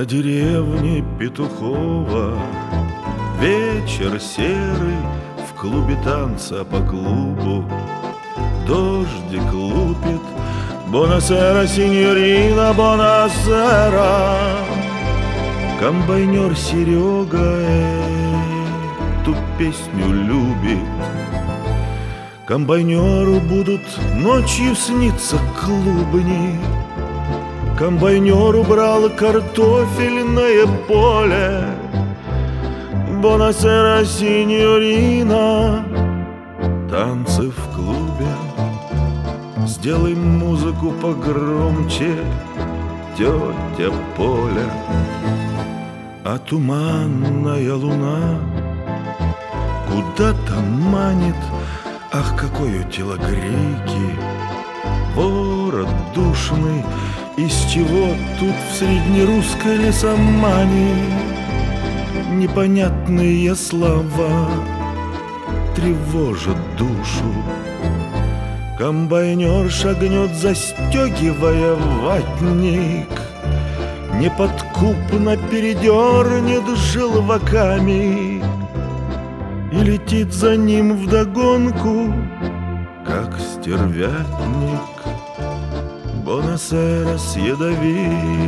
На деревне Петухова вечер серый, в клубе танца по клубу дождик лупит. Бонасера, синьорина, бонасера. Комбайнер Серега эту песню любит. Комбайнеру будут ночью сниться клубни. Комбайнер убрал картофельное поле. Бонасера, синьорина, танцы в клубе. Сделай музыку погромче, тетя Поля. А туманная луна куда-то манит. Ах, какой у телогрейки ворот душный. Из чего тут в среднерусской лесомане непонятные слова тревожат душу. Комбайнер шагнет, застегивая ватник, неподкупно передернет желваками и летит за ним вдогонку, как стервятник. Бонасера с ядовитыми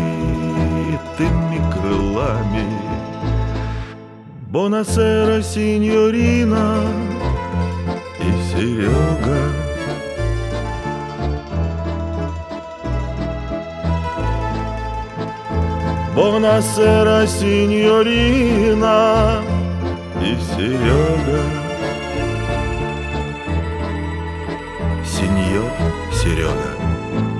крылами. Бонасера, синьорина и Серега. Бонасера, синьорина и Серега. Сеньор Серега.